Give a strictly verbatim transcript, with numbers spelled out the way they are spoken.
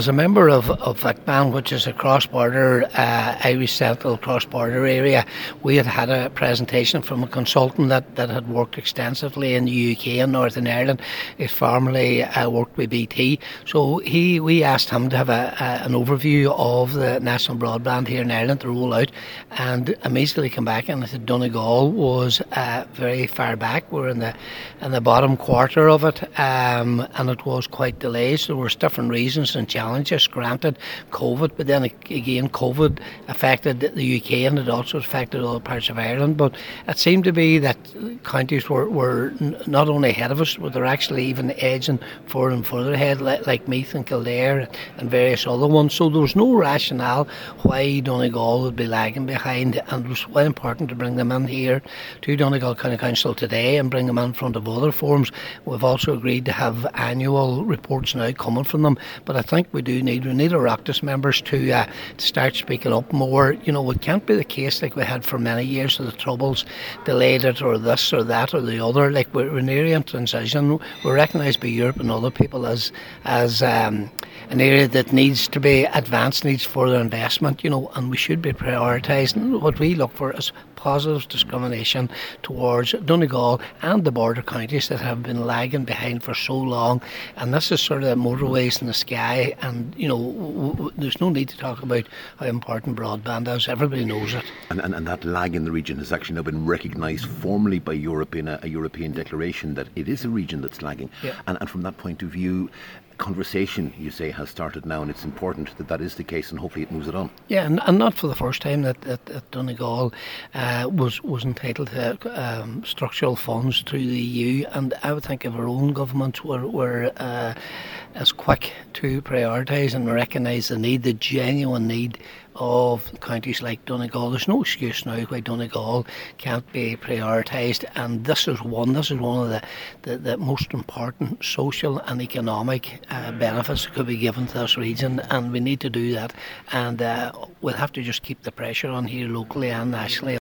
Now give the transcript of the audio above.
as a member of, of VicBan, which is a cross-border, uh, Irish Central cross-border area, we had had a presentation from a consultant that, that had worked extensively in the U K and Northern Ireland. He formerly uh, worked with B T. So he, we asked him to have a, a, an overview of the national broadband here in Ireland to roll out, and immediately came back and said Donegal was uh, very far back. We're in the in the bottom quarter of it, um, and it was quite delayed. So there were different reasons and challenges. Granted, COVID, but then again, COVID affected the U K and it also affected other parts of Ireland. But it seemed to be that counties were, were not only ahead of us, but they're actually even edging further and further ahead, like, like Meath and Kildare and various other ones. So there was no rationale why Donegal would be lagging behind, and it was quite important to bring them in here to Donegal County Council today and bring them in front of other forums. We've also agreed to have annual reports now coming from them, but I think we do need we need our Oireachtas members to, uh, to start speaking up more. You know, it can't be the case like we had for many years of the Troubles delayed it or this or that or the other. Like we're, we're nearly in transition. We're recognised by Europe and other people as as um, an area that needs to be advanced, needs further investment, you know, and we should be prioritising. What we look for is positive discrimination towards Donegal and the border counties that have been lagging behind for so long. And this is sort of motorways in the sky, and you know, w- w- there's no need to talk about how important broadband is. Everybody knows it. And, and, and that lag in the region has actually now been recognised formally by Europe in a, a European declaration that it is a region that's lagging. Yeah. And, and from that point of view, conversation, you say, has started now, and it's important that that is the case, and hopefully it moves it on. Yeah, and, and not for the first time that, that, that Donegal uh, was was entitled to um, structural funds through the E U, and I would think if our own governments were, were uh, as quick to prioritise and recognise the need, the genuine need of counties like Donegal. There's no excuse now why Donegal can't be prioritised, and this is one this is one of the, the, the most important social and economic uh, benefits that could be given to this region, and we need to do that, and uh, we'll have to just keep the pressure on here locally and nationally.